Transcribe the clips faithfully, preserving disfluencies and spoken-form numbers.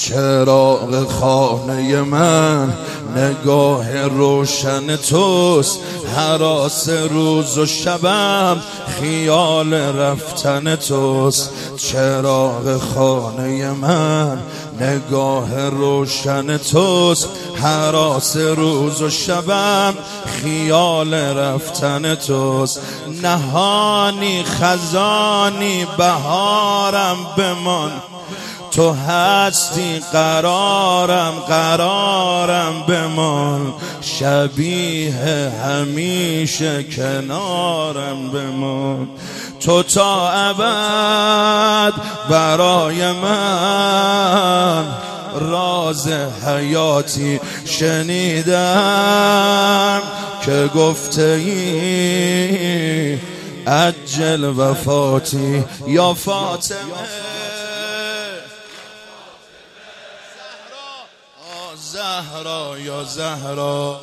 چراغ خانه من نگاه روشن توست، هراس روز و شبم خیال رفتن توست. چراغ خانه من نگاه روشن توست، هراس روز و شبم خیال رفتن توست. نهانی خزانی بهارم بمان، تو هستی قرارم قرارم بمان. شبیه همیشه کنارم بمان، تو تا ابد برای من راز حیاتی شنیدم که گفته ای عجل وفاتی یا فاطمه. زهرا یا زهرا،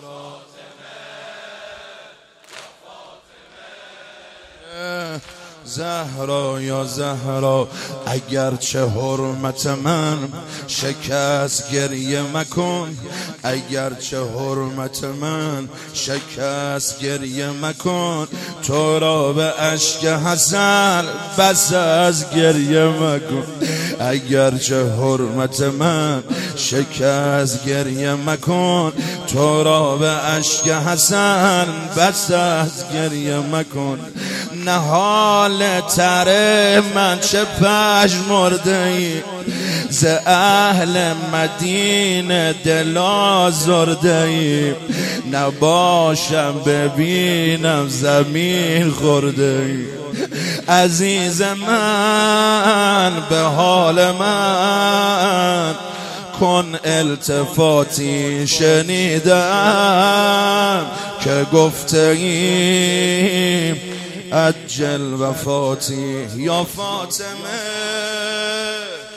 زهرا یا زهرا، اگرچه حرمت من شکست گریه مکن، اگرچه حرمت من شکست گریه مکن. تو را به اشک حسن بس از گریه مکن، اگرچه حرمت من شکست گریه مکن. تو را به اشک حسن بس از گریه مکن. نهال تره من چه پژمرده ای، ز اهل مدینه دل آزرده ای. نباشم ببینم زمین خورده ای. عزیز من به حال من کن التفاتی، شنیدم که گفته ای عجل وفاتی یا فاطمه.